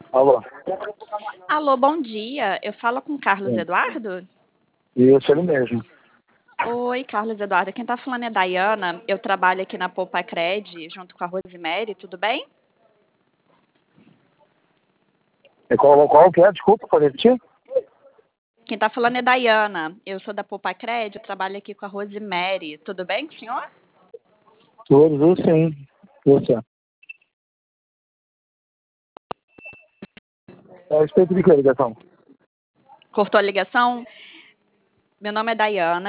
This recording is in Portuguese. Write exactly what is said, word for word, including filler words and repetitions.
Alô? Alô, bom dia. Eu falo com Carlos Sim. Eduardo? Isso, ele mesmo. Oi, Carlos Eduardo. Quem tá falando é Dayana. Eu trabalho aqui na Poupa Cred, junto com a Rosemary, tudo bem? E qual, qual que é? Desculpa, pode repetir? Quem tá falando é Dayana. Eu sou da Poupa Cred, eu trabalho aqui com a Rosemary. Tudo bem, senhor? Tudo, sim. Você. É a respeito de que ligação? Cortou a ligação? Meu nome é Dayana.